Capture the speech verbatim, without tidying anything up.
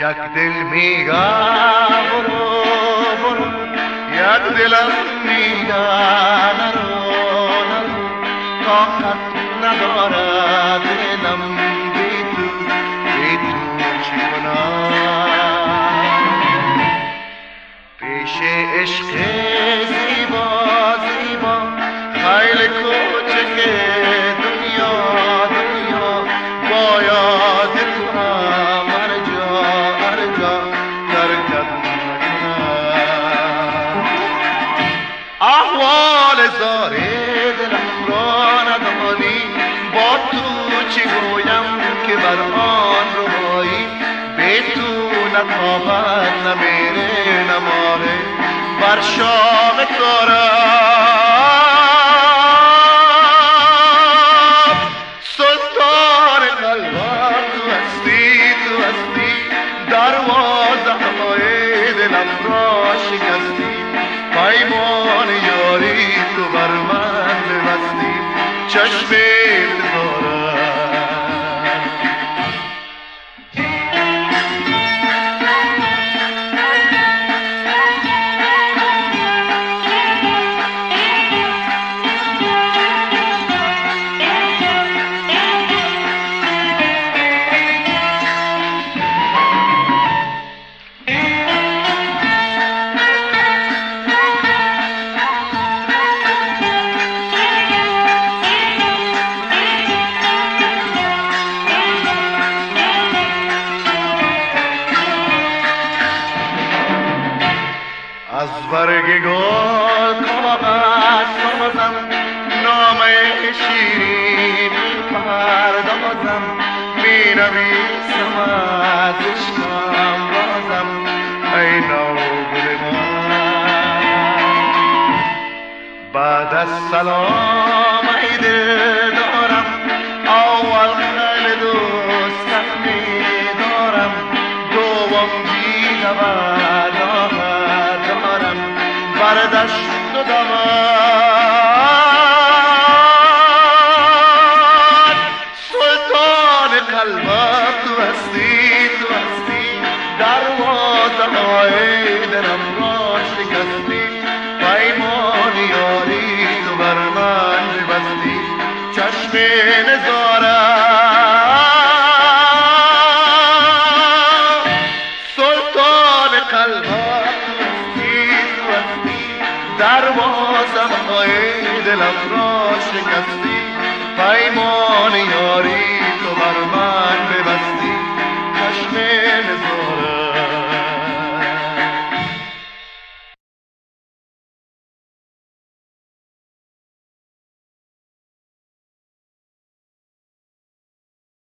یک دل میگم برو برو، یک دلم میگم نرو نرو، طاقت ندارد دلم بی تو، بی تو چی کنم؟ پیش عشق زیبا زیبا خیلی کوچک دنیا دنیا، باید تو هم هر جا هر جا ترکت نکنم. احوال زار دلم را ندانی، با تو چی گویم که بر آن روایی، بی تو نتابد نمیره نماره بر شام کارم. سلطان قلبم تو هستی تو هستی، دروازه های دلم را شکستی، پیمان یاری تو بر من ببستی، چشم انتظارم. از برگ گل کاغذ سازم، نامه شیرین پردازم، می نویسم از عشقم رازم، ای نوگل من. بعد از سلام ای دل دارم، اول خیلی دوستت می دارم، دوم دیده و بردشت و دمد. سلطان قلبم تو هستی تو هستی، دروازه های دلم را شکستی، پیمان یاری تو بر من ببستی، چشم نظارم. سلطان قلبم دروازه های دلم را شکستی، پیمان یاری